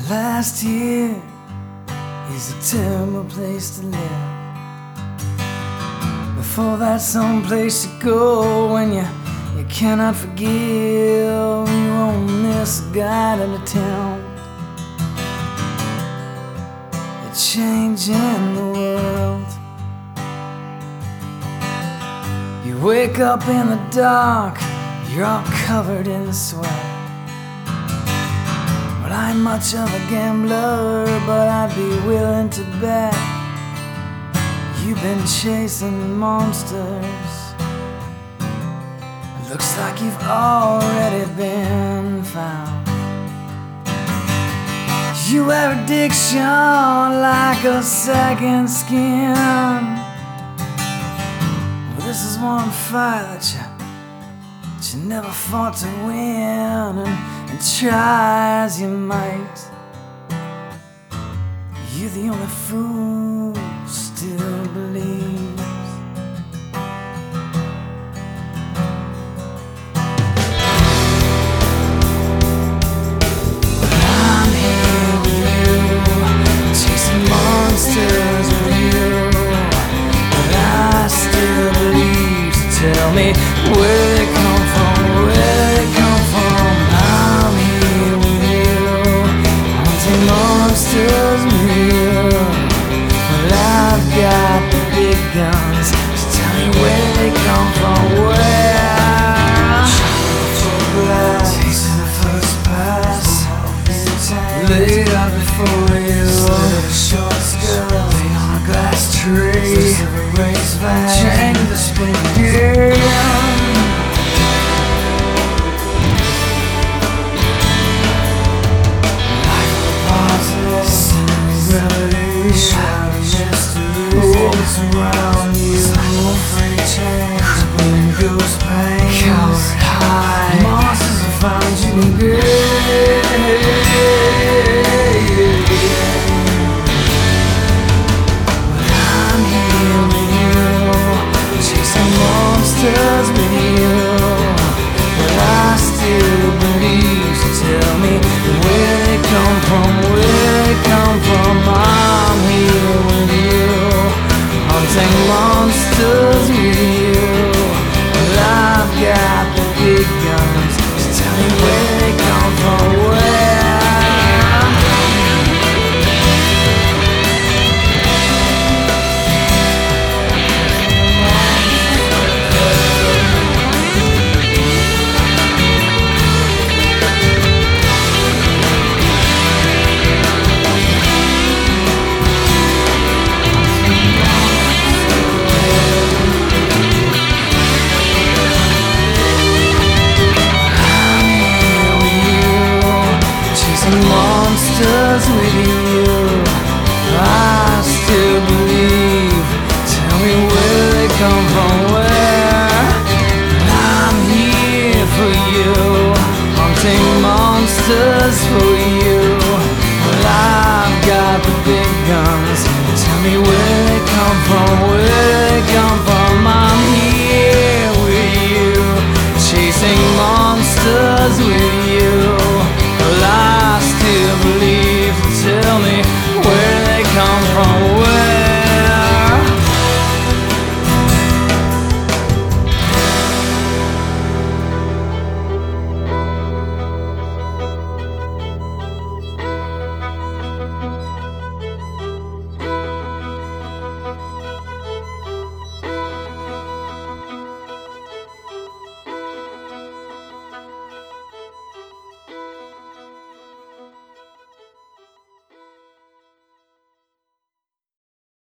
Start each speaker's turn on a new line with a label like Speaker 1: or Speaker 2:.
Speaker 1: Last year is a terrible place to live. Before that, some place to go when you cannot forgive. You won't miss a guide into town. You're changing the world. You wake up in the dark, you're all covered in sweat. Well, I ain't much of a gambler, but I'd be willing to bet you've been chasing monsters. It looks like you've already been found. You have addiction like a second skin. Well, this is one fight that you never fought to win, and try as you might, you're the only fool who still believes. But I'm here with you, chasing monsters with you. But I still believe, so tell me where they come from, where they come from. I'm here with you, hunting monsters with you. Well, I've got the big guns, so tell me where they come from, where. Chasing the first pass, lay out before you. Short skirt, lay on a glass tree, chain the spinning gear. Around you, free chains, crippling ghost pain, covered high, monsters have found you good. But I'm here with you, chasing monsters with you. But I still believe, so tell me where they come from, where they come from. I'm here with you, hunting monsters with you. Well, I've got the big guns, so tell me where they come from, where. Monsters with you, I still believe. Tell me where they come from, where. I'm here for you, hunting monsters for you. Well, I've got the big guns, tell me where they come from, where they come from. I'm here with you, chasing monsters with you. Well, I still believe, tell me